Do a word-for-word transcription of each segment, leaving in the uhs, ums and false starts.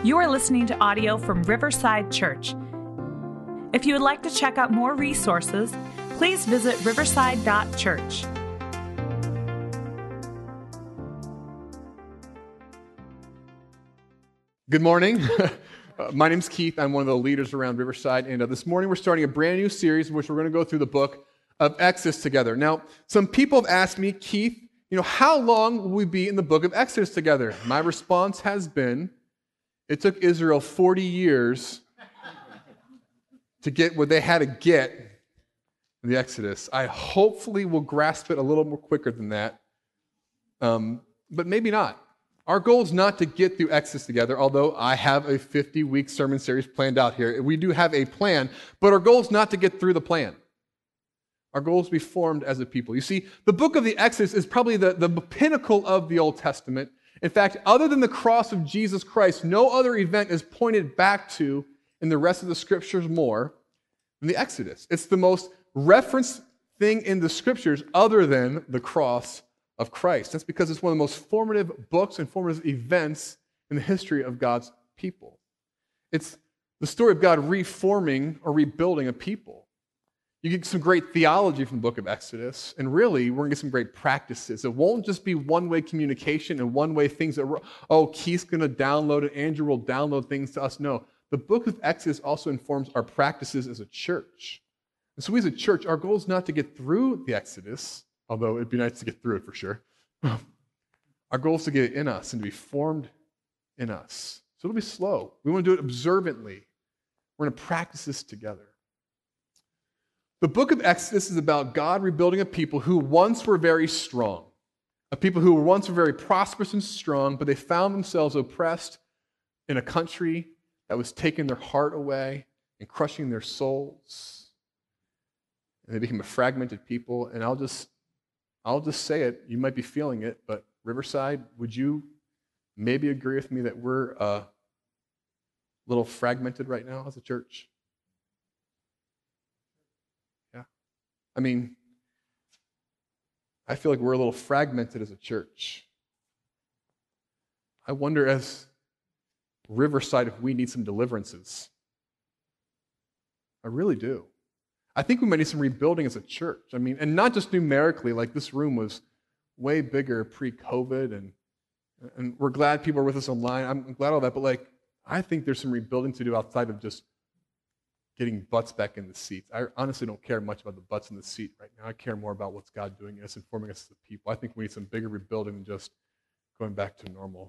You are listening to audio from Riverside Church. If you would like to check out more resources, please visit riverside dot church. Good morning. Uh, my name's Keith. I'm one of the leaders around Riverside, and uh, this morning we're starting a brand new series in which we're going to go through the book of Exodus together. Now, some people have asked me, Keith, you know, how long will we be in the book of Exodus together? My response has been, it took Israel forty years to get what they had to get in the Exodus. I hopefully will grasp it a little more quicker than that, um, but maybe not. Our goal is not to get through Exodus together, although I have a fifty-week sermon series planned out here. We do have a plan, but our goal is not to get through the plan. Our goal is to be formed as a people. You see, the book of the Exodus is probably the, the pinnacle of the Old Testament. In fact, other than the cross of Jesus Christ, no other event is pointed back to in the rest of the scriptures more than the Exodus. It's the most referenced thing in the scriptures other than the cross of Christ. That's because it's one of the most formative books and formative events in the history of God's people. It's the story of God reforming or rebuilding a people. You get some great theology from the book of Exodus, and really, we're going to get some great practices. It won't just be one-way communication and one-way things that, oh, Keith's going to download it, Andrew will download things to us. No, the book of Exodus also informs our practices as a church. And so we as a church, our goal is not to get through the Exodus, although it'd be nice to get through it for sure. Our goal is to get it in us and to be formed in us. So it'll be slow. We want to do it observantly. We're going to practice this together. The book of Exodus is about God rebuilding a people who once were very strong, a people who once were very prosperous and strong, but they found themselves oppressed in a country that was taking their heart away and crushing their souls. And they became a fragmented people, and I'll just I'll just say it, you might be feeling it, but Riverside, would you maybe agree with me that we're a little fragmented right now as a church? Yeah. I mean, I feel like we're a little fragmented as a church. I wonder as Riverside if we need some deliverances. I really do. I think we might need some rebuilding as a church. I mean, and not just numerically, like this room was way bigger pre-COVID, and, and we're glad people are with us online. I'm glad all that, but like, I think there's some rebuilding to do outside of just getting butts back in the seats. I honestly don't care much about the butts in the seat right now. I care more about what's God doing in us and forming us as a people. I think we need some bigger rebuilding than just going back to normal.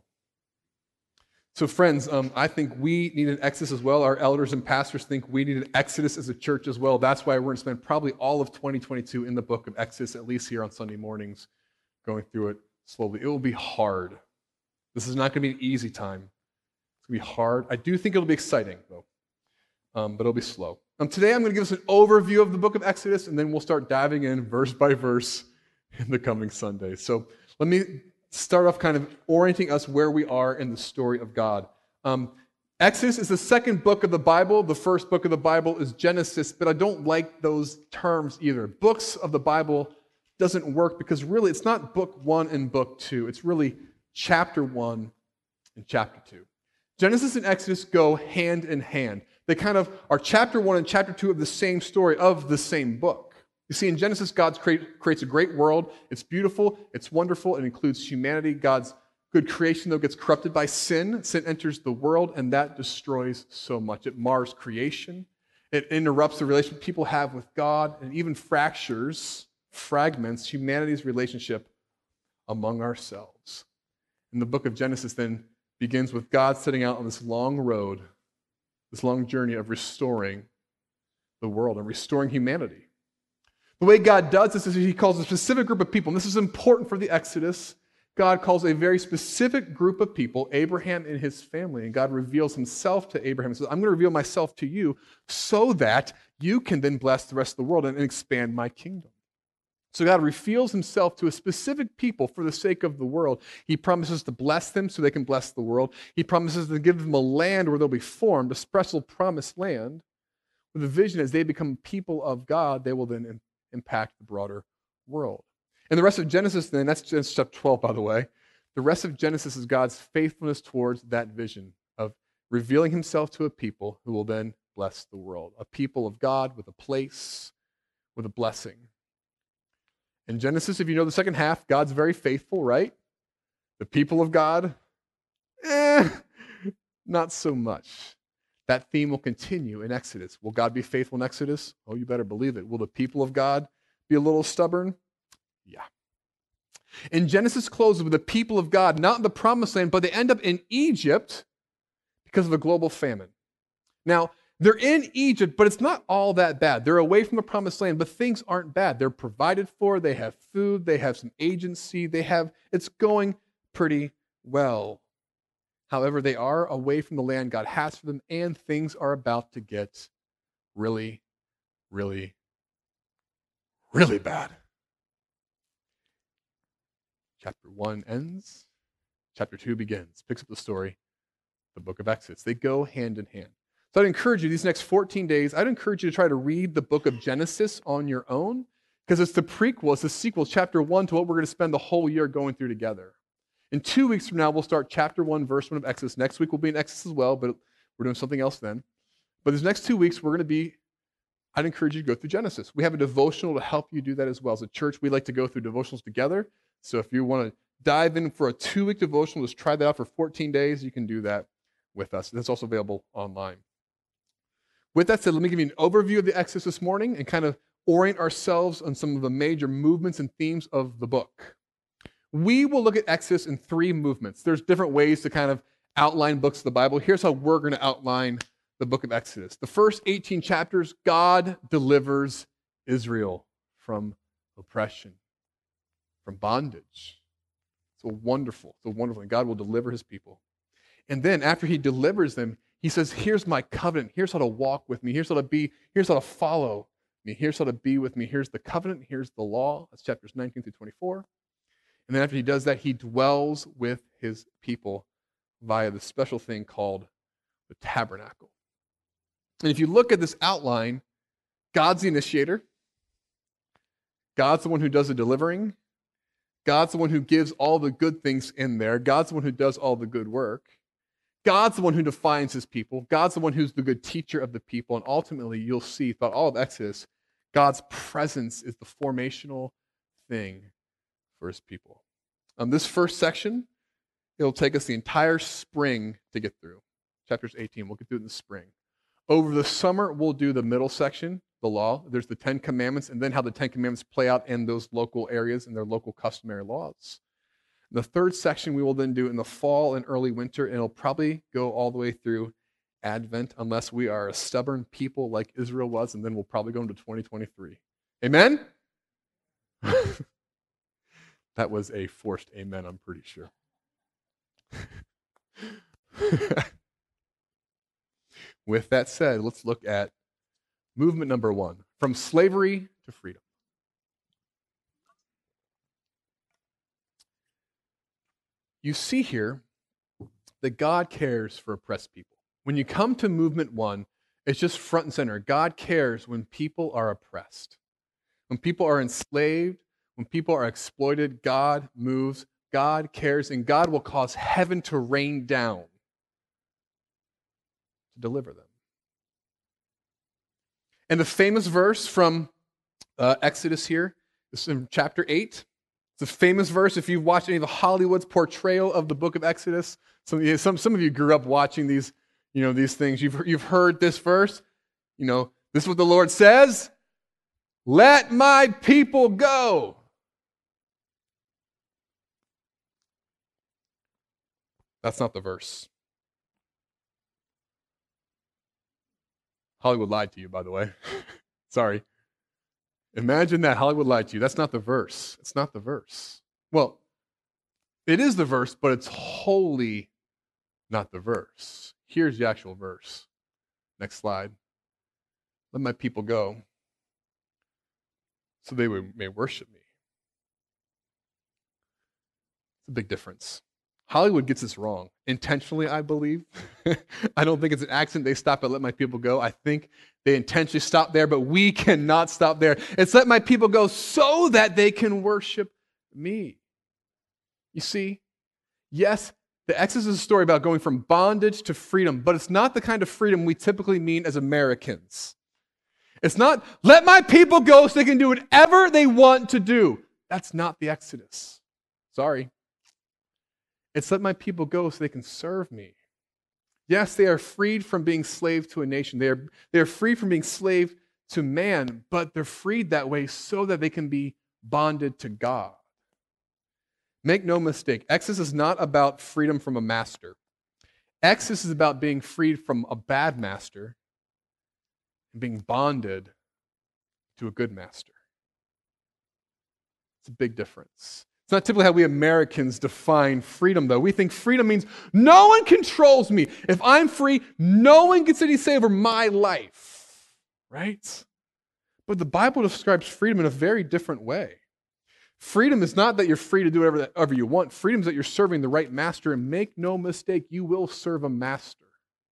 So friends, um, I think we need an Exodus as well. Our elders and pastors think we need an Exodus as a church as well. That's why we're going to spend probably all of twenty twenty-two in the book of Exodus, at least here on Sunday mornings, going through it slowly. It will be hard. This is not going to be an easy time. It's going to be hard. I do think it'll be exciting, though, um, but it'll be slow. Um, today I'm going to give us an overview of the book of Exodus, and then we'll start diving in verse by verse in the coming Sundays. So let me start off kind of orienting us where we are in the story of God. Um, Exodus is the second book of the Bible. The first book of the Bible is Genesis, but I don't like those terms either. Books of the Bible doesn't work because really it's not book one and book two. It's really chapter one and chapter two. Genesis and Exodus go hand in hand. They kind of are chapter one and chapter two of the same story of the same book. You see, in Genesis, God create, creates a great world. It's beautiful. It's wonderful. It includes humanity. God's good creation, though, gets corrupted by sin. Sin enters the world, and that destroys so much. It mars creation. It interrupts the relationship people have with God, and even fractures, fragments humanity's relationship among ourselves. And the book of Genesis then begins with God setting out on this long road, this long journey of restoring the world and restoring humanity. The way God does this is he calls a specific group of people, and this is important for the Exodus. God calls a very specific group of people, Abraham and his family, and God reveals himself to Abraham. He says, I'm going to reveal myself to you so that you can then bless the rest of the world and expand my kingdom. So God reveals himself to a specific people for the sake of the world. He promises to bless them so they can bless the world. He promises to give them a land where they'll be formed, a special promised land, with a vision as they become people of God, they will then impact the broader world. And the rest of Genesis then, that's chapter twelve, by the way. The rest of Genesis is God's faithfulness towards that vision of revealing himself to a people who will then bless the world. A people of God with a place, with a blessing. In Genesis, if you know the second half, God's very faithful, right? The people of God, eh, not so much. That theme will continue in Exodus. Will God be faithful in Exodus? Oh, you better believe it. Will the people of God be a little stubborn? Yeah. In Genesis closes with the people of God, not in the promised land, but they end up in Egypt because of a global famine. Now, they're in Egypt, but it's not all that bad. They're away from the promised land, but things aren't bad. They're provided for, they have food, they have some agency, they have, it's going pretty well. However, they are away from the land God has for them, and things are about to get really, really, really bad. Chapter one ends, chapter two begins, picks up the story, the book of Exodus. They go hand in hand. So I'd encourage you, these next fourteen days, I'd encourage you to try to read the book of Genesis on your own, because it's the prequel, it's the sequel, chapter one, to what we're going to spend the whole year going through together. In two weeks from now, we'll start chapter one, verse one of Exodus. Next week, we'll be in Exodus as well, but we're doing something else then. But these next two weeks, we're going to be, I'd encourage you to go through Genesis. We have a devotional to help you do that as well. As a church, we like to go through devotionals together. So if you want to dive in for a two-week devotional, just try that out for fourteen days, you can do that with us. That's also available online. With that said, let me give you an overview of the Exodus this morning and kind of orient ourselves on some of the major movements and themes of the book. We will look at Exodus in three movements. There's different ways to kind of outline books of the Bible. Here's how we're going to outline the book of Exodus. The first eighteen chapters, God delivers Israel from oppression, from bondage. It's a wonderful, it's a wonderful thing. God will deliver his people. And then after he delivers them, he says, here's my covenant. Here's how to walk with me. Here's how to be. Here's how to follow me. Here's how to be with me. Here's the covenant. Here's the law. That's chapters nineteen through twenty-four. And then after he does that, he dwells with his people via the special thing called the tabernacle. And if you look at this outline, God's the initiator. God's the one who does the delivering. God's the one who gives all the good things in there. God's the one who does all the good work. God's the one who defines his people. God's the one who's the good teacher of the people. And ultimately, you'll see throughout all of Exodus, God's presence is the formational thing for his people. Um, this first section, it'll take us the entire spring to get through. Chapters eighteen, we'll get through it in the spring. Over the summer, we'll do the middle section, the law. There's the Ten Commandments, and then how the Ten Commandments play out in those local areas and their local customary laws. The third section we will then do in the fall and early winter, and it'll probably go all the way through Advent unless we are a stubborn people like Israel was, and then we'll probably go into twenty twenty-three. Amen? That was a forced amen, I'm pretty sure. With that said, let's look at movement number one, from slavery to freedom. You see here that God cares for oppressed people. When you come to movement one, it's just front and center. God cares when people are oppressed. When people are enslaved, when people are exploited, God moves, God cares, and God will cause heaven to rain down to deliver them. And the famous verse from uh, Exodus here is in chapter eight. It's a famous verse if you've watched any of Hollywood's portrayal of the book of Exodus. Some, some, some of you grew up watching these, you know, these things. You've, you've heard this verse. You know, this is what the Lord says. Let my people go. That's not the verse. Hollywood lied to you, by the way. Sorry. Imagine that. Hollywood lied to you. That's not the verse. It's not the verse. Well, it is the verse, but it's wholly not the verse. Here's the actual verse. Next slide. Let my people go so they may worship me. It's a big difference. Hollywood gets this wrong. Intentionally, I believe. I don't think it's an accident they stop at let my people go. I think they intentionally stop there, but we cannot stop there. It's let my people go so that they can worship me. You see, yes, The Exodus is a story about going from bondage to freedom, but it's not the kind of freedom we typically mean as Americans. It's not, let my people go so they can do whatever they want to do. That's not the Exodus. Sorry. It's let my people go so they can serve me. Yes, they are freed from being slave to a nation. They are, they are freed from being slave to man, but they're freed that way so that they can be bonded to God. Make no mistake, Exodus is not about freedom from a master. Exodus is about being freed from a bad master and being bonded to a good master. It's a big difference. It's not typically how we Americans define freedom, though. We think freedom means no one controls me. If I'm free, no one gets any say over my life, right? But the Bible describes freedom in a very different way. Freedom is not that you're free to do whatever, whatever you want. Freedom is that you're serving the right master, and make no mistake, you will serve a master.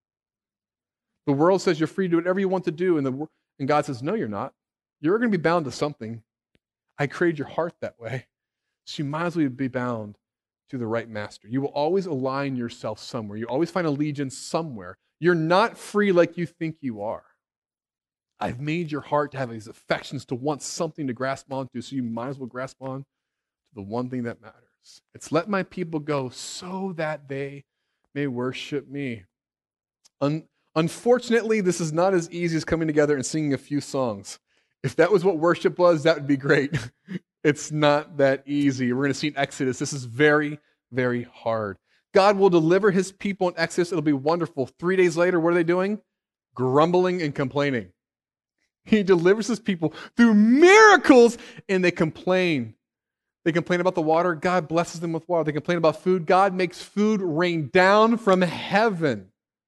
The world says you're free to do whatever you want to do, and, the, and God says, no, you're not. You're going to be bound to something. I created your heart that way. So you might as well be bound to the right master. You will always align yourself somewhere. You always find allegiance somewhere. You're not free like you think you are. I've made your heart to have these affections to want something to grasp onto, so you might as well grasp on to the one thing that matters. It's let my people go so that they may worship me. Un- unfortunately, this is not as easy as coming together and singing a few songs. If that was what worship was, that would be great. It's not that easy. We're going to see in Exodus, this is very, very hard. God will deliver his people in Exodus. It'll be wonderful. Three days later, what are they doing? Grumbling and complaining. He delivers his people through miracles, and they complain. They complain about the water. God blesses them with water. They complain about food. God makes food rain down from heaven.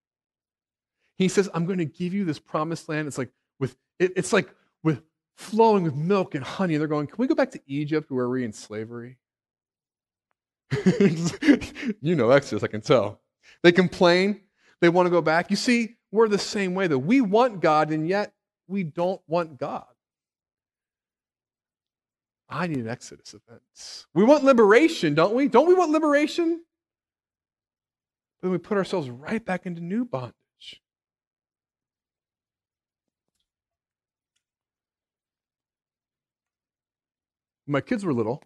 He says, I'm going to give you this promised land. It's like with it, it's like with flowing with milk and honey. And they're going, can we go back to Egypt where we're in slavery? You know Exodus, I can tell. They complain. They want to go back. You see, we're the same way, though. We want God, and yet we don't want God. I need an Exodus event. We want liberation, don't we? Don't we want liberation? But then we put ourselves right back into new bondage. When my kids were little,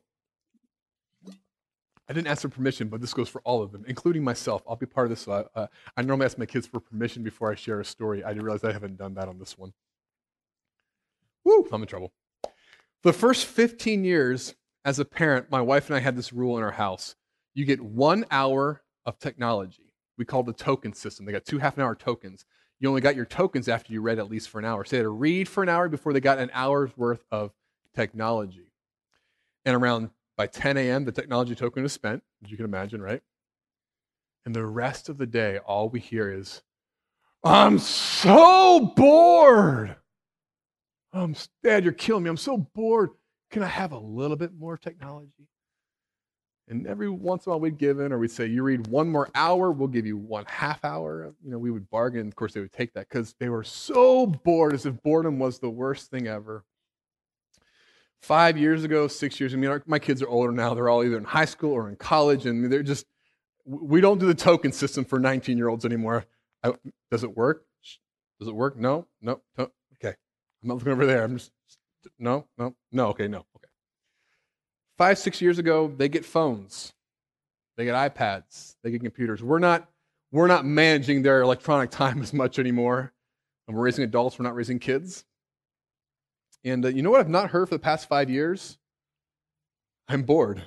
I didn't ask for permission, but this goes for all of them, including myself. I'll be part of this. So I, uh, I normally ask my kids for permission before I share a story. I didn't realize I haven't done that on this one. Woo, I'm in trouble. For the first fifteen years as a parent, my wife and I had this rule in our house. You get one hour of technology. We call it the token system. They got two half an hour tokens. You only got your tokens after you read at least for an hour. So they had to read for an hour before they got an hour's worth of technology. And around by ten a.m., the technology token is spent, as you can imagine, right? And the rest of the day, all we hear is, I'm so bored. Um, Dad, you're killing me. I'm so bored. Can I have a little bit more technology? And every once in a while we'd give in, or we'd say, you read one more hour, we'll give you one half hour. You know, we would bargain. Of course, they would take that because they were so bored, as if boredom was the worst thing ever. Five years ago, six years, I mean, our, my kids are older now. They're all either in high school or in college, and they're just, we don't do the token system for nineteen-year-olds anymore. I, does it work? Does it work? No? No? no? Okay. I'm not looking over there. I'm just, no, no, no, okay, no, okay. Five, six years ago, they get phones. They get iPads. They get computers. We're not, we're not managing their electronic time as much anymore. And we're raising adults. We're not raising kids. And uh, you know what I've not heard for the past five years? I'm bored.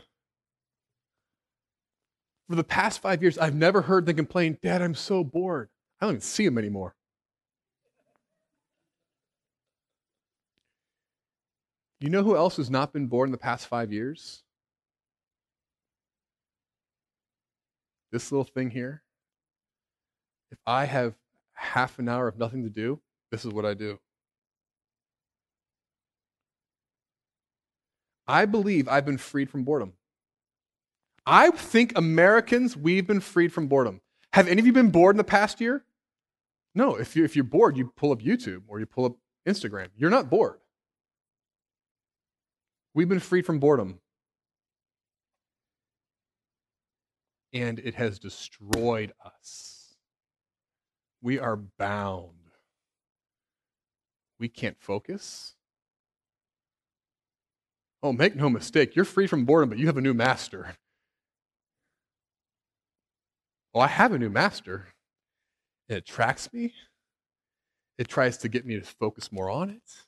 For the past five years, I've never heard them complain, Dad, I'm so bored. I don't even see them anymore. You know who else has not been bored in the past five years? This little thing here. If I have half an hour of nothing to do, this is what I do. I believe I've been freed from boredom. I think Americans, we've been freed from boredom. Have any of you been bored in the past year? No, if you're, if you're bored, you pull up YouTube or you pull up Instagram. You're not bored. We've been freed from boredom. and it has destroyed us. We are bound. We can't focus. Oh, make no mistake, you're free from boredom, but you have a new master. Oh, I have a new master. It attracts me. It tries to get me to focus more on it. It's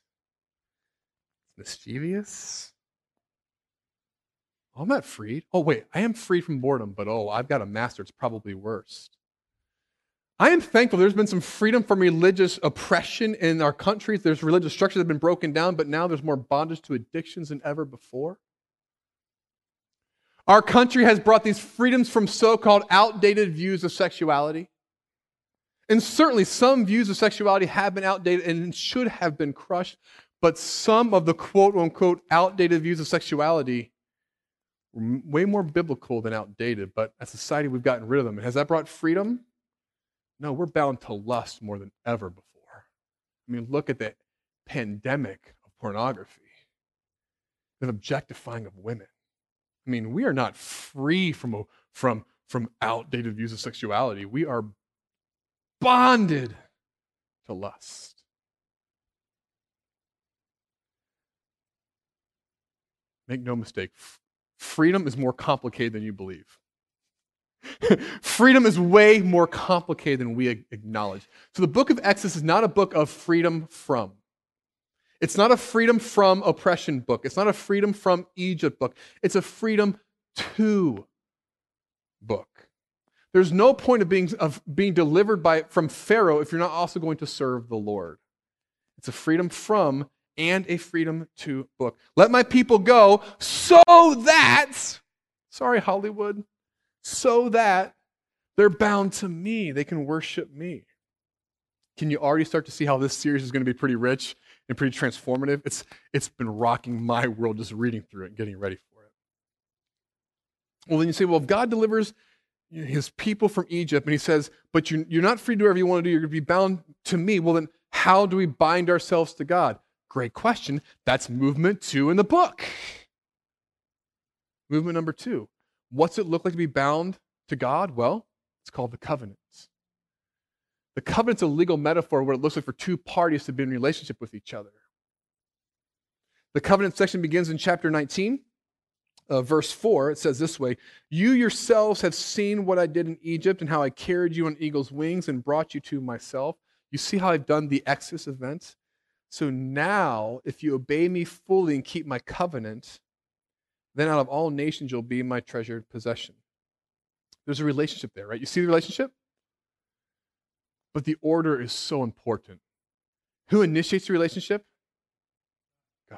mischievous. Oh, I'm not freed. Oh, wait, I am free from boredom, but oh, I've got a master. It's probably worse. I am thankful there's been some freedom from religious oppression in our countries. There's religious structures that have been broken down, but now there's more bondage to addictions than ever before. Our country has brought these freedoms from so-called outdated views of sexuality. And certainly some views of sexuality have been outdated and should have been crushed, but some of the quote-unquote outdated views of sexuality were way more biblical than outdated, but as a society we've gotten rid of them. And has that brought freedom? No, we're bound to lust more than ever before. I mean, look at the pandemic of pornography, the objectifying of women. I mean, we are not free from, from, from outdated views of sexuality. We are bonded to lust. Make no mistake, freedom is more complicated than you believe. Freedom is way more complicated than we acknowledge. So the book of Exodus is not a book of freedom from. It's not a freedom from oppression book. It's not a freedom from Egypt book. It's a freedom to book. There's no point of being, of being delivered by, from Pharaoh if you're not also going to serve the Lord. It's a freedom from and a freedom to book. Let my people go so that, sorry Hollywood, so that they're bound to me. They can worship me. Can you already start to see how this series is going to be pretty rich and pretty transformative? It's, it's been rocking my world just reading through it and getting ready for it. Well, then you say, well, if God delivers his people from Egypt and he says, but you, you're not free to do whatever you want to do, you're going to be bound to me. Well, then how do we bind ourselves to God? Great question. That's movement two in the book. Movement number two. What's it look like to be bound to God? Well, it's called the covenant. The covenant's a legal metaphor where it looks like for two parties to be in relationship with each other. The covenant section begins in chapter nineteen, uh, verse four. It says this way, you yourselves have seen what I did in Egypt and how I carried you on eagle's wings and brought you to myself. You see how I've done the Exodus event? So now, if you obey me fully and keep my covenant, then out of all nations you'll be my treasured possession. There's a relationship there, right? You see the relationship? But the order is so important. Who initiates the relationship? God.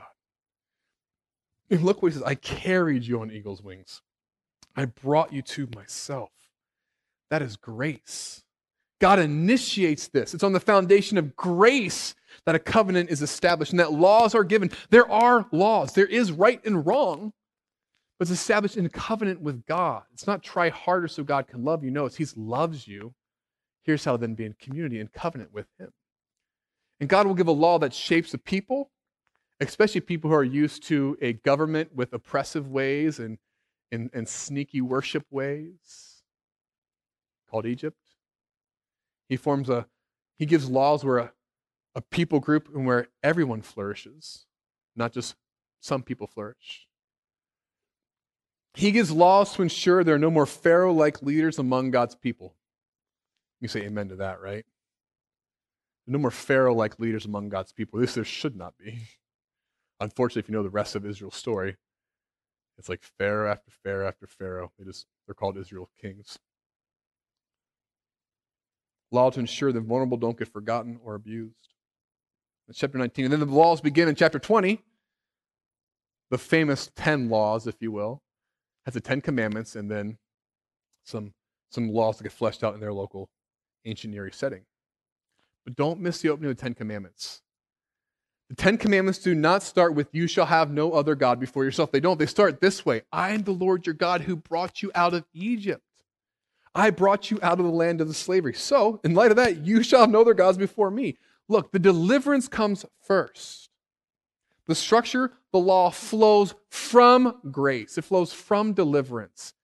And look what he says, I carried you on eagle's wings. I brought you to myself. That is grace. God initiates this. It's on the foundation of grace that a covenant is established and that laws are given. There are laws. There is right and wrong, but it's established in a covenant with God. It's not try harder so God can love you. No, it's He loves you. Here's how then be in community and covenant with Him. And God will give a law that shapes the people, especially people who are used to a government with oppressive ways and, and, and sneaky worship ways, called Egypt. He forms a, he gives laws where a, a people group and where everyone flourishes, not just some people flourish. He gives laws to ensure there are no more Pharaoh-like leaders among God's people. You say amen to that, right? No more Pharaoh-like leaders among God's people. This there should not be. Unfortunately, if you know the rest of Israel's story, it's like Pharaoh after Pharaoh after Pharaoh. They just, they're called Israel kings. Law to ensure the vulnerable don't get forgotten or abused. That's chapter nineteen. And then the laws begin in chapter twenty. The famous ten laws, if you will. Has the Ten Commandments and then some, some laws that get fleshed out in their local ancient Near East setting. But don't miss the opening of the Ten Commandments. The Ten Commandments do not start with, you shall have no other God before yourself. They don't. They start this way. I am the Lord your God who brought you out of Egypt. I brought you out of the land of the slavery. So, in light of that, you shall have no other gods before me. Look, the deliverance comes first. The structure, the law flows from grace. It flows from deliverance.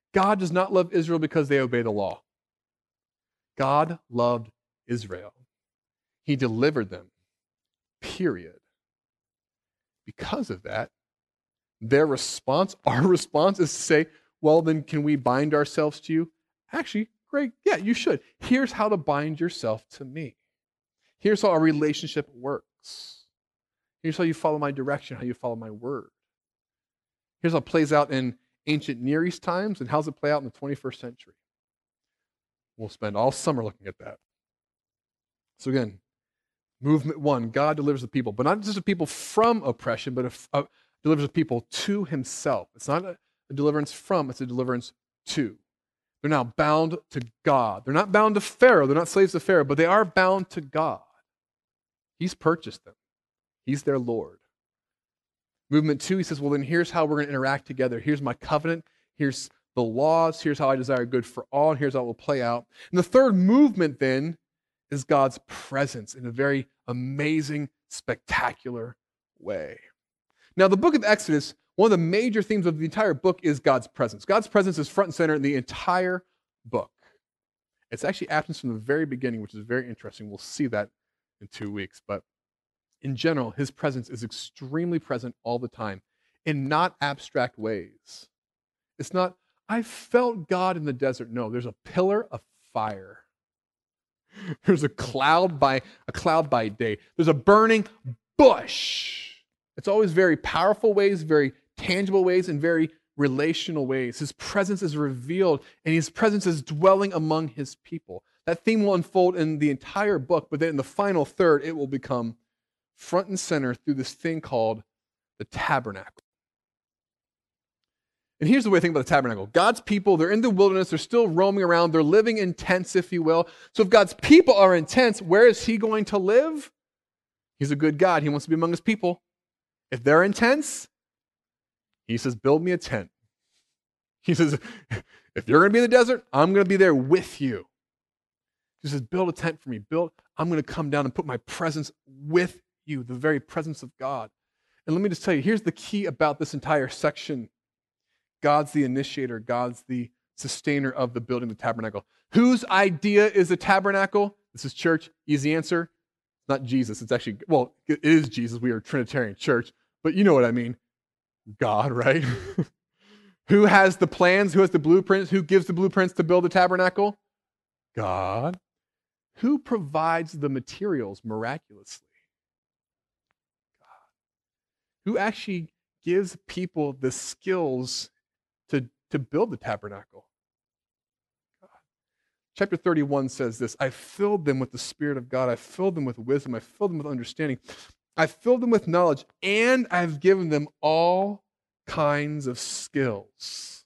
God does not love Israel because they obey the law. God loved Israel. He delivered them, period. Because of that, their response, our response is to say, well, then can we bind ourselves to you? Actually, great. Yeah, you should. Here's how to bind yourself to me. Here's how our relationship works. Here's how you follow my direction, how you follow my word. Here's how it plays out in ancient Near East times, and how's it play out in the twenty-first century. We'll spend all summer looking at that. So again, movement one, God delivers the people, but not just the people from oppression, but a, a, delivers the people to himself. It's not a, a deliverance from, it's a deliverance to. They're now bound to God. They're not bound to Pharaoh. They're not slaves to Pharaoh, but they are bound to God. He's purchased them. He's their Lord. Movement two, he says, well, then here's how we're going to interact together. Here's my covenant. Here's the laws. Here's how I desire good for all. And here's how it will play out. And the third movement then is God's presence in a very amazing, spectacular way. Now, the book of Exodus, one of the major themes of the entire book is God's presence. God's presence is front and center in the entire book. It's actually absent from the very beginning, which is very interesting. We'll see that in two weeks. But in general, his presence is extremely present all the time in not abstract ways. It's not, I felt God in the desert. No, there's a pillar of fire. There's a cloud by a cloud by day. There's a burning bush. It's always very powerful ways, very tangible ways, and very relational ways. His presence is revealed, and his presence is dwelling among his people. That theme will unfold in the entire book, but then in the final third, it will become front and center through this thing called the tabernacle. And here's the way to think about the tabernacle. God's people, they're in the wilderness, they're still roaming around, they're living in tents, if you will. So if God's people are in tents, where is he going to live? He's a good God. He wants to be among his people. If they're in tents, he says, build me a tent. He says, if you're going to be in the desert, I'm going to be there with you. He says, build a tent for me. Build. I'm going to come down and put my presence with you, the very presence of God. And let me just tell you, here's the key about this entire section. God's the initiator. God's the sustainer of the building of the tabernacle. Whose idea is the tabernacle? This is church. Easy answer. It's not Jesus. It's actually, well, it is Jesus. We are a Trinitarian church. But you know what I mean. God, right? Who has the plans? Who has the blueprints? Who gives the blueprints to build the tabernacle? God. Who provides the materials miraculously? God. Who actually gives people the skills to, to build the tabernacle? God. Chapter thirty-one says this, I filled them with the Spirit of God. I filled them with wisdom. I filled them with understanding. I filled them with knowledge, and I've given them all kinds of skills.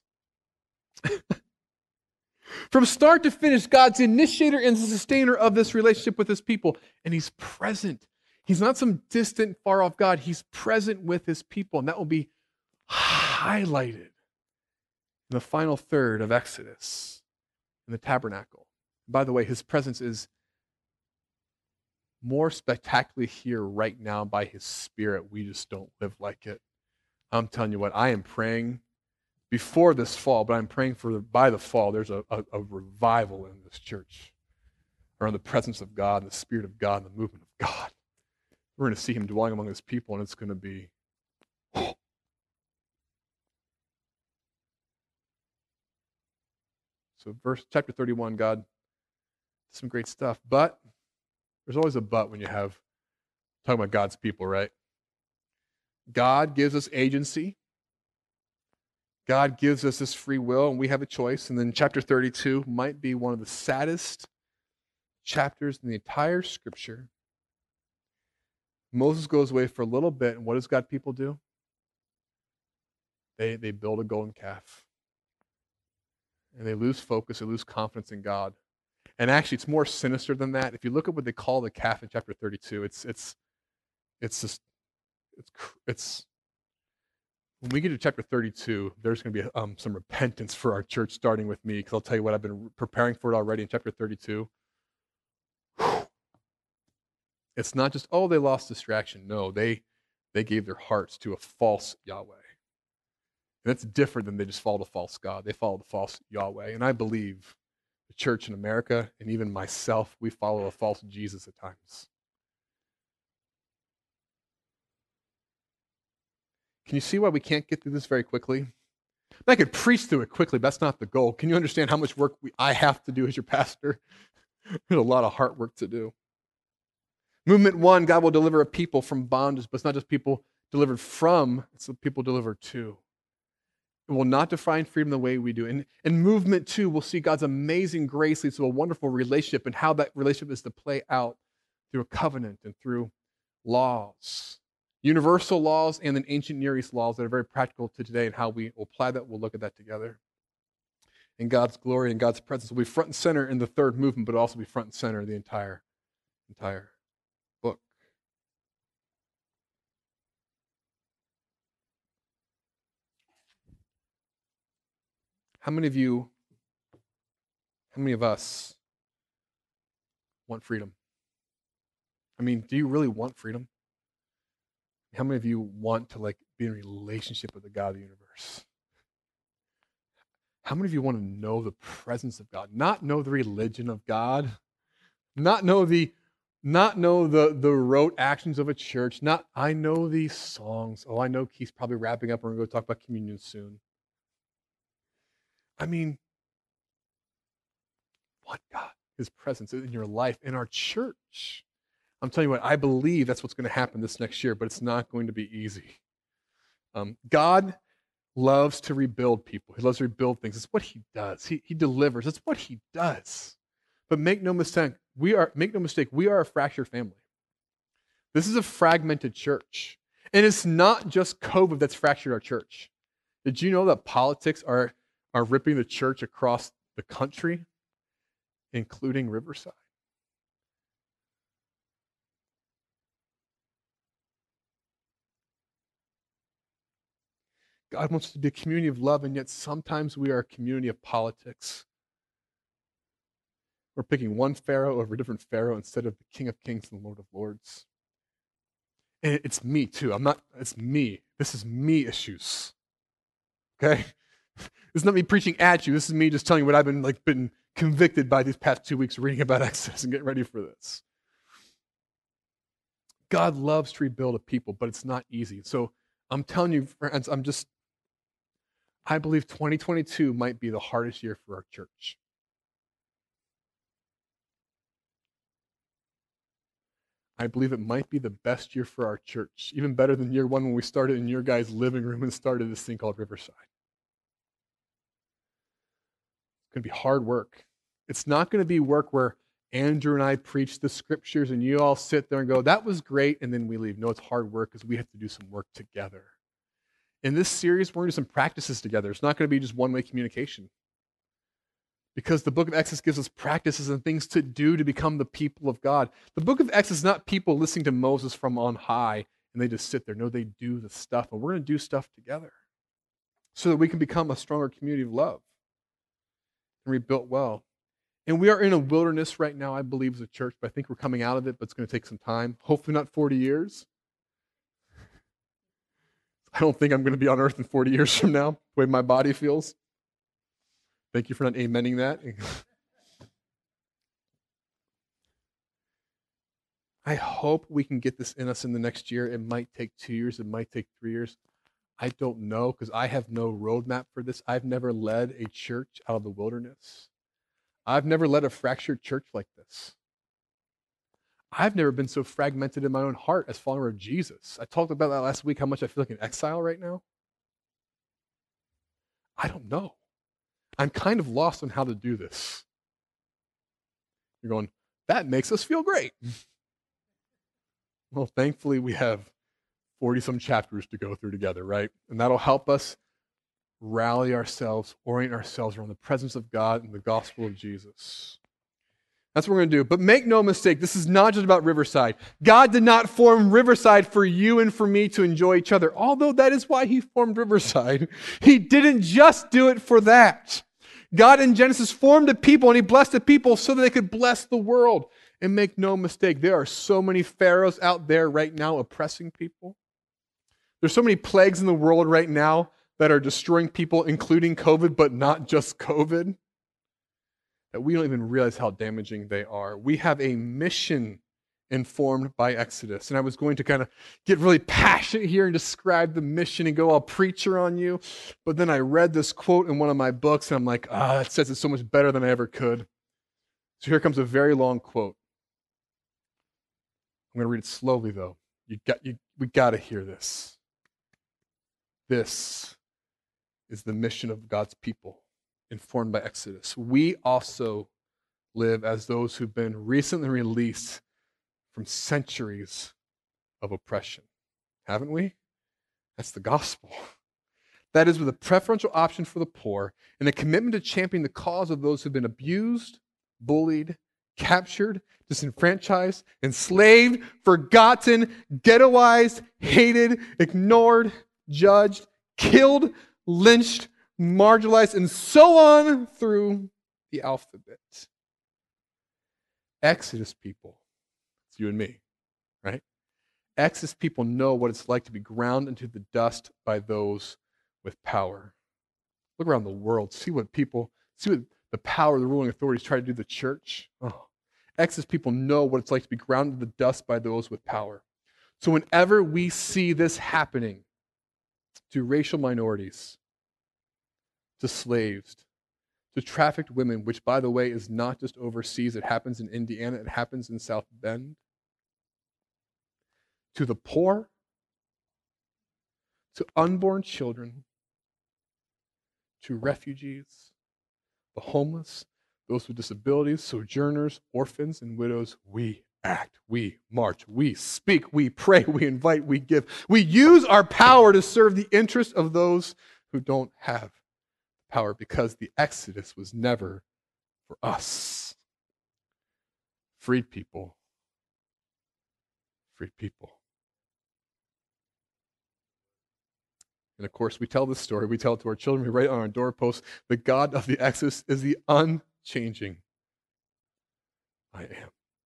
From start to finish, God's the initiator and the sustainer of this relationship with his people, and he's present. He's not some distant, far-off God. He's present with his people, and that will be highlighted in the final third of Exodus, in the tabernacle. By the way, his presence is more spectacularly here right now by his Spirit. We just don't live like it. I'm telling you what, I am praying before this fall, but I'm praying for by the fall, there's a, a, a revival in this church around the presence of God and the Spirit of God and the movement of God. We're going to see him dwelling among his people, and it's going to be oh. So verse chapter thirty-one, God did some great stuff, but there's always a but when you have talking about God's people, right? God gives us agency. God gives us this free will, and we have a choice. And then chapter thirty-two might be one of the saddest chapters in the entire Scripture. Moses goes away for a little bit, and what does God people do? They, they build a golden calf. And they lose focus, they lose confidence in God. And actually, it's more sinister than that. If you look at what they call the calf in chapter thirty-two, it's it's it's just it's it's when we get to chapter thirty-two, there's going to be um, some repentance for our church, starting with me, because I'll tell you what, I've been preparing for it already in chapter thirty-two. Whew. It's not just, oh, they lost distraction. No, they they gave their hearts to a false Yahweh. And that's different than they just follow the false God. They follow the false Yahweh. And I believe the church in America, and even myself, we follow a false Jesus at times. Can you see why we can't get through this very quickly? I could preach through it quickly, but that's not the goal. Can you understand how much work we, I have to do as your pastor? There's a lot of hard work to do. Movement one, God will deliver a people from bondage, but it's not just people delivered from, it's the people delivered to. It will not define freedom the way we do. And in movement two, we'll see God's amazing grace leads to a wonderful relationship and how that relationship is to play out through a covenant and through laws. Universal laws and then ancient Near East laws that are very practical to today, and how we will apply that. We'll look at that together. And God's glory and God's presence will be front and center in the third movement, but also be front and center in the entire, entire book. How many of you, how many of us want freedom? I mean, do you really want freedom? How many of you want to like be in a relationship with the God of the universe? How many of you want to know the presence of God? Not know the religion of God, not know the not know the, the rote actions of a church, not I know these songs. Oh, I know Keith's probably wrapping up. We're going to go talk about communion soon. I mean, what God, his presence in your life, in our church. I'm telling you what, I believe that's what's going to happen this next year, but it's not going to be easy. Um, God loves to rebuild people. He loves to rebuild things. It's what he does. He, he delivers. It's what he does. But make no mistake, we are make no mistake, we are a fractured family. This is a fragmented church. And it's not just COVID that's fractured our church. Did you know that politics are, are ripping the church across the country, including Riverside? God wants to be a community of love, and yet sometimes we are a community of politics. We're picking one Pharaoh over a different Pharaoh instead of the King of Kings and the Lord of Lords. And it's me too. I'm not, it's me. This is me issues. Okay? This is not me preaching at you. This is me just telling you what I've been like been convicted by these past two weeks reading about Exodus and getting ready for this. God loves to rebuild a people, but it's not easy. So I'm telling you, friends, I'm just, I believe twenty twenty-two might be the hardest year for our church. I believe it might be the best year for our church, even better than year one when we started in your guys' living room and started this thing called Riverside. It's going to be hard work. It's not going to be work where Andrew and I preach the scriptures and you all sit there and go, that was great, and then we leave. No, it's hard work because we have to do some work together. In this series, we're going to do some practices together. It's not going to be just one-way communication. Because the book of Exodus gives us practices and things to do to become the people of God. The book of Exodus is not people listening to Moses from on high and they just sit there. No, they do the stuff, and we're going to do stuff together so that we can become a stronger community of love and rebuilt well. And we are in a wilderness right now, I believe, as a church, but I think we're coming out of it, but it's going to take some time. Hopefully not forty years. I don't think I'm going to be on earth in forty years from now, the way my body feels. Thank you for not amening that. I hope we can get this in us in the next year. It might take two years. It might take three years. I don't know, because I have no roadmap for this. I've never led a church out of the wilderness. I've never led a fractured church like this. I've never been so fragmented in my own heart as follower of Jesus. I talked about that last week, how much I feel like in exile right now. I don't know. I'm kind of lost on how to do this. You're going, that makes us feel great. Well, thankfully, we have forty-some chapters to go through together, right? And that'll help us rally ourselves, orient ourselves around the presence of God and the gospel of Jesus. That's what we're going to do. But make no mistake, this is not just about Riverside. God did not form Riverside for you and for me to enjoy each other, although that is why he formed Riverside. He didn't just do it for that. God in Genesis formed a people and he blessed the people so that they could bless the world. And make no mistake, there are so many pharaohs out there right now oppressing people. There's so many plagues in the world right now that are destroying people, including COVID, but not just COVID, that we don't even realize how damaging they are. We have a mission informed by Exodus. And I was going to kind of get really passionate here and describe the mission and go all preacher on you. But then I read this quote in one of my books, and I'm like, ah, it says it so much better than I ever could. So here comes a very long quote. I'm going to read it slowly, though. You got, you, we got to hear this. This is the mission of God's people, informed by Exodus. We also live as those who've been recently released from centuries of oppression. Haven't we? That's the gospel. That is with a preferential option for the poor and a commitment to champion the cause of those who've been abused, bullied, captured, disenfranchised, enslaved, forgotten, ghettoized, hated, ignored, judged, killed, lynched, marginalized, and so on through the alphabet. Exodus people, it's you and me, right? Exodus people know what it's like to be ground into the dust by those with power. Look around the world, see what people, see what the power, the ruling authorities try to do to the church. Oh. Exodus people know what it's like to be ground into the dust by those with power. So whenever we see this happening to racial minorities, to slaves, to trafficked women, which, by the way, is not just overseas. It happens in Indiana. It happens in South Bend. To the poor, to unborn children, to refugees, the homeless, those with disabilities, sojourners, orphans, and widows, we act, we march, we speak, we pray, we invite, we give. We use our power to serve the interests of those who don't have power, because the Exodus was never for us. Freed people. Freed people. And of course, we tell this story. We tell it to our children. We write it on our doorposts. The God of the Exodus is the unchanging I am.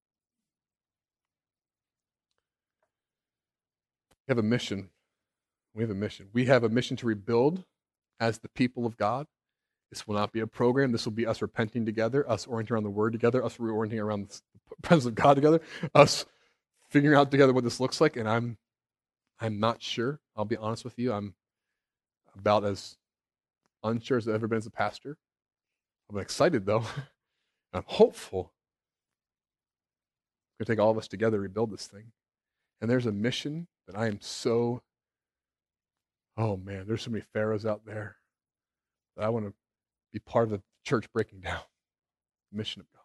We have a mission. We have a mission. We have a mission to rebuild as the people of God. This will not be a program. This will be us repenting together, us orienting around the Word together, us reorienting around the presence of God together, us figuring out together what this looks like. And I'm, I'm not sure. I'll be honest with you. I'm about as unsure as I've ever been as a pastor. I'm excited though. I'm hopeful. It's going to take all of us together to rebuild this thing. And there's a mission that I am so, oh man, there's so many pharaohs out there that I want to be part of the church breaking down. The mission of God.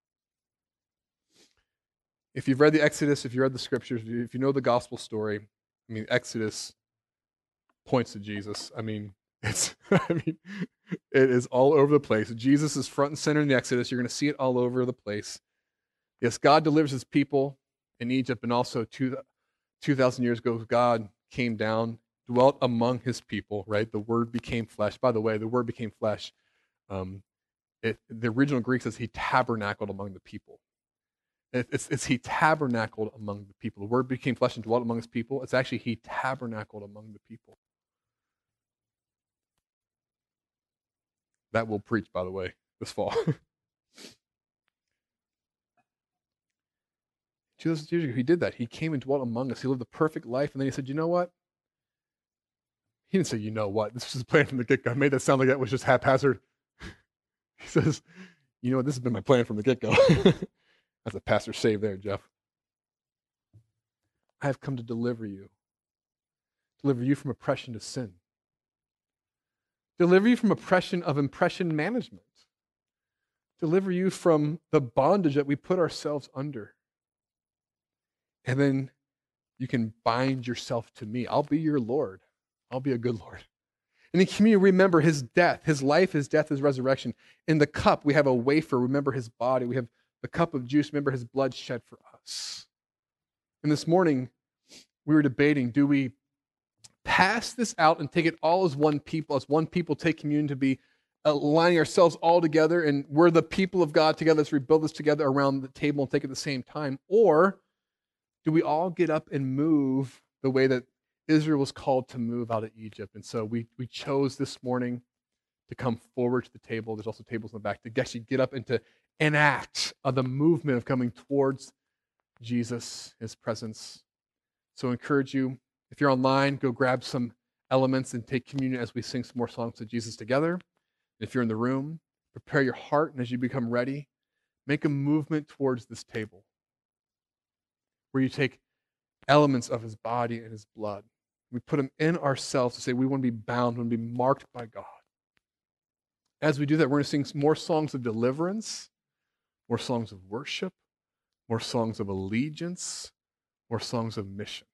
If you've read the Exodus, if you read the scriptures, if you know the gospel story, I mean, Exodus points to Jesus. I mean, it's, I mean, it is all over the place. Jesus is front and center in the Exodus. You're going to see it all over the place. Yes, God delivers his people in Egypt, and also two, 2,000 years ago, God came down, dwelt among his people, right? The word became flesh. By the way, the word became flesh. Um, it, the original Greek says he tabernacled among the people. It, it's, it's he tabernacled among the people. The word became flesh and dwelt among his people. It's actually he tabernacled among the people. That will preach, by the way, this fall. two thousand years ago, he did that. He came and dwelt among us. He lived a perfect life, and then he said, you know what? He didn't say, you know what? This was his plan from the get-go. I made that sound like that was just haphazard. He says, you know what? This has been my plan from the get-go. That's a pastor save there, Jeff. I have come to deliver you. Deliver you from oppression to sin. Deliver you from oppression of impression management. Deliver you from the bondage that we put ourselves under. And then you can bind yourself to me. I'll be your Lord. I'll be a good Lord. And in communion, remember his death, his life, his death, his resurrection. In the cup, we have a wafer. Remember his body. We have the cup of juice. Remember his blood shed for us. And this morning, we were debating, do we pass this out and take it all as one people, as one people take communion to be aligning ourselves all together, and we're the people of God together, let's rebuild this together around the table and take it at the same time? Or do we all get up and move the way that Israel was called to move out of Egypt. And so we, we chose this morning to come forward to the table. There's also tables in the back to actually get up and to enact uh, the movement of coming towards Jesus, his presence. So I encourage you, if you're online, go grab some elements and take communion as we sing some more songs to Jesus together. If you're in the room, prepare your heart, and as you become ready, make a movement towards this table where you take elements of his body and his blood. We put them in ourselves to say we want to be bound, we want to be marked by God. As we do that, we're going to sing more songs of deliverance, more songs of worship, more songs of allegiance, more songs of mission.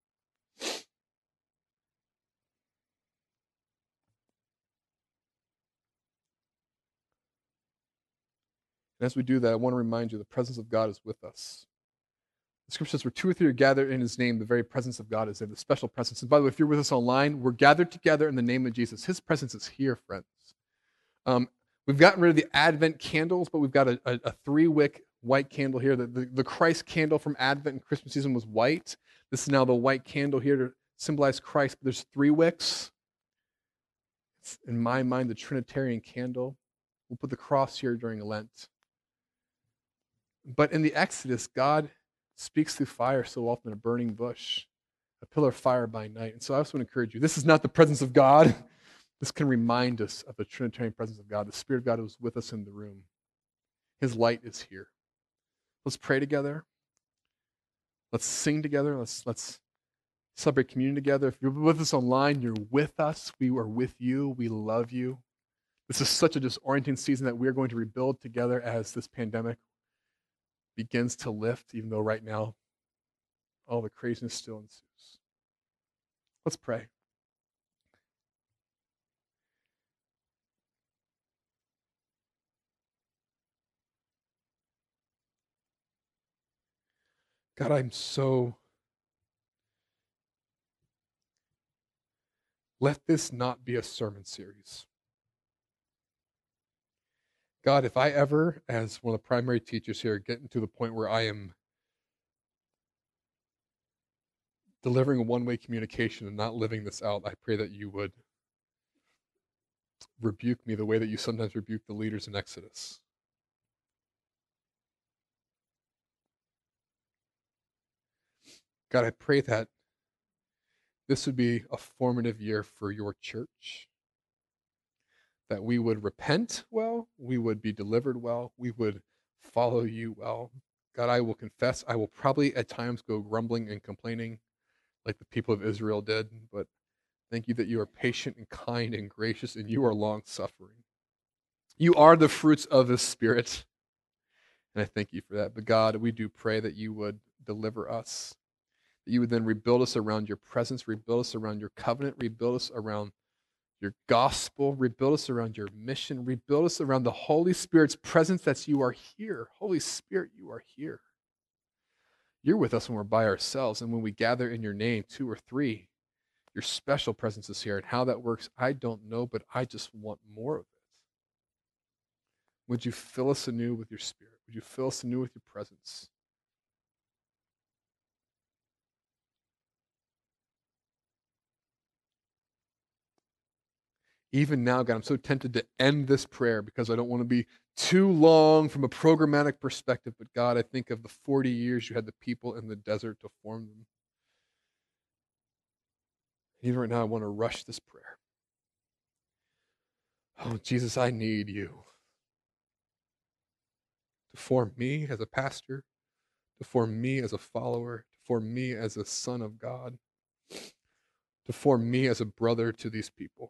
And as we do that, I want to remind you the presence of God is with us. The scripture says, where two or three are gathered in his name, the very presence of God is there, the special presence. And by the way, if you're with us online, we're gathered together in the name of Jesus. His presence is here, friends. Um, we've gotten rid of the Advent candles, but we've got a, a, a three-wick white candle here. The, the, the Christ candle from Advent and Christmas season was white. This is now the white candle here to symbolize Christ, but there's three wicks. It's, in my mind, the Trinitarian candle. We'll put the cross here during Lent. But in the Exodus, God speaks through fire so often, a burning bush, a pillar of fire by night. And so I also want to encourage you, this is not the presence of God. This can remind us of the Trinitarian presence of God. The Spirit of God is with us in the room. His light is here. Let's pray together. Let's sing together. Let's, let's celebrate communion together. If you're with us online, you're with us. We are with you. We love you. This is such a disorienting season that we are going to rebuild together as this pandemic begins to lift, even though right now all the craziness still ensues. Let's pray. God, I'm so... Let this not be a sermon series. God, if I ever, as one of the primary teachers here, get to the point where I am delivering a one-way communication and not living this out, I pray that you would rebuke me the way that you sometimes rebuke the leaders in Exodus. God, I pray that this would be a formative year for your church, that we would repent well, we would be delivered well, we would follow you well. God, I will confess, I will probably at times go grumbling and complaining like the people of Israel did, but thank you that you are patient and kind and gracious and you are long-suffering. You are the fruits of the Spirit, and I thank you for that. But God, we do pray that you would deliver us, that you would then rebuild us around your presence, rebuild us around your covenant, rebuild us around your gospel, rebuild us around your mission, rebuild us around the Holy Spirit's presence that you are here. Holy Spirit, you are here. You're with us when we're by ourselves, and when we gather in your name, two or three, your special presence is here. And how that works, I don't know, but I just want more of it. Would you fill us anew with your Spirit? Would you fill us anew with your presence? Even now, God, I'm so tempted to end this prayer because I don't want to be too long from a programmatic perspective. But God, I think of the forty years you had the people in the desert to form them. Even right now, I want to rush this prayer. Oh, Jesus, I need you to form me as a pastor, to form me as a follower, to form me as a son of God, to form me as a brother to these people.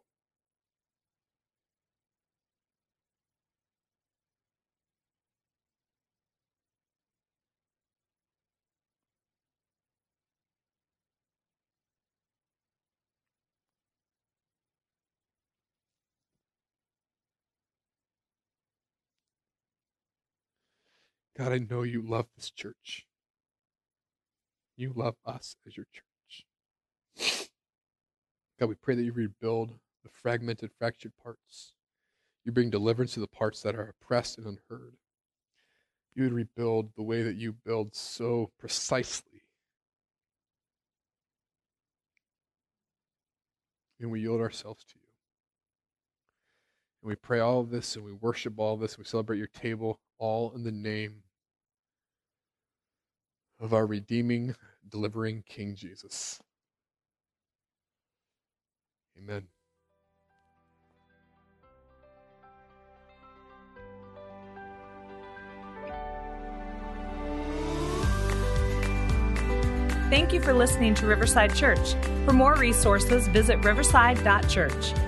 God, I know you love this church. You love us as your church. God, we pray that you rebuild the fragmented, fractured parts. You bring deliverance to the parts that are oppressed and unheard. You would rebuild the way that you build so precisely. and we yield ourselves to you. And we pray all of this, and we worship all of this, and we celebrate your table, all in the name of our redeeming, delivering King Jesus. Amen. Thank you for listening to Riverside Church. For more resources, visit riverside dot church.